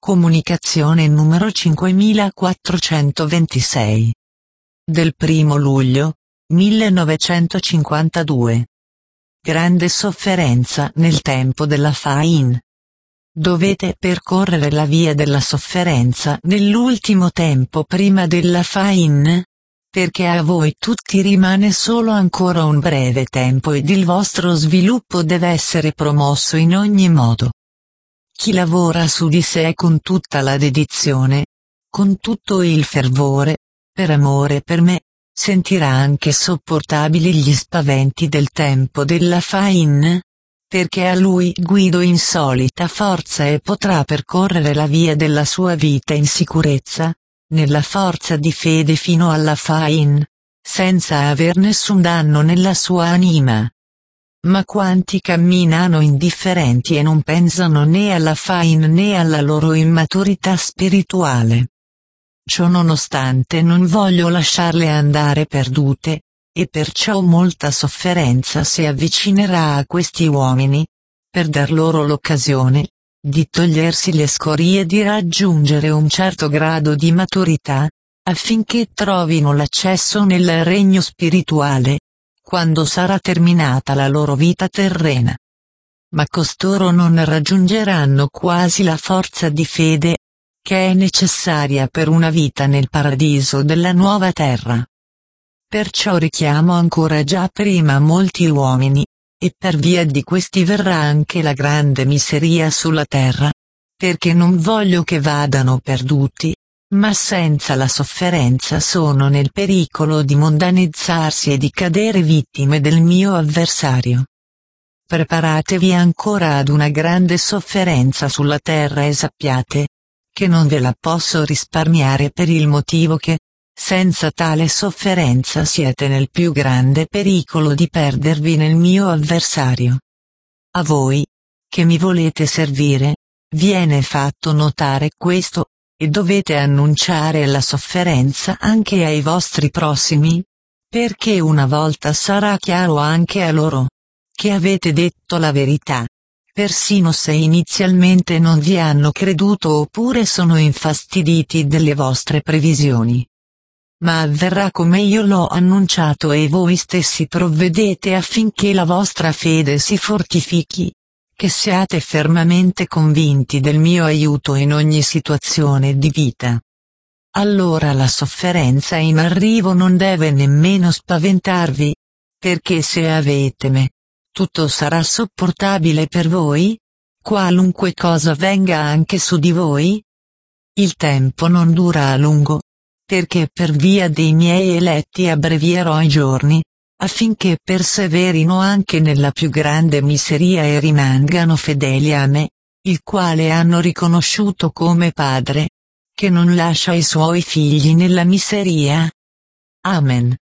Comunicazione numero 5426. Del 1 luglio 1952. Grande sofferenza nel tempo della Fain. Dovete percorrere la via della sofferenza nell'ultimo tempo prima della Fain, perché a voi tutti rimane solo ancora un breve tempo ed il vostro sviluppo deve essere promosso in ogni modo. Chi lavora su di sé con tutta la dedizione, con tutto il fervore, per amore per me, sentirà anche sopportabili gli spaventi del tempo della Fain, perché a lui guido in solita forza e potrà percorrere la via della sua vita in sicurezza, nella forza di fede fino alla Fain, senza aver nessun danno nella sua anima. Ma quanti camminano indifferenti e non pensano né alla Fain né alla loro immaturità spirituale. Ciò nonostante non voglio lasciarle andare perdute, e perciò molta sofferenza si avvicinerà a questi uomini, per dar loro l'occasione di togliersi le scorie e di raggiungere un certo grado di maturità, affinché trovino l'accesso nel regno spirituale, quando sarà terminata la loro vita terrena. Ma costoro non raggiungeranno quasi la forza di fede, che è necessaria per una vita nel paradiso della nuova terra. Perciò richiamo ancora già prima molti uomini, e per via di questi verrà anche la grande miseria sulla terra, perché non voglio che vadano perduti, ma senza la sofferenza sono nel pericolo di mondanizzarsi e di cadere vittime del mio avversario. Preparatevi ancora ad una grande sofferenza sulla terra e sappiate che non ve la posso risparmiare per il motivo che, senza tale sofferenza siete nel più grande pericolo di perdervi nel mio avversario. A voi, che mi volete servire, viene fatto notare questo, e dovete annunciare la sofferenza anche ai vostri prossimi, perché una volta sarà chiaro anche a loro che avete detto la verità, persino se inizialmente non vi hanno creduto oppure sono infastiditi delle vostre previsioni. Ma avverrà come io l'ho annunciato e voi stessi provvedete affinché la vostra fede si fortifichi, che siate fermamente convinti del mio aiuto in ogni situazione di vita. Allora la sofferenza in arrivo non deve nemmeno spaventarvi, perché se avete me, tutto sarà sopportabile per voi, qualunque cosa venga anche su di voi. Il tempo non dura a lungo, perché per via dei miei eletti abbrevierò i giorni, affinché perseverino anche nella più grande miseria e rimangano fedeli a me, il quale hanno riconosciuto come Padre, che non lascia i suoi figli nella miseria. Amen.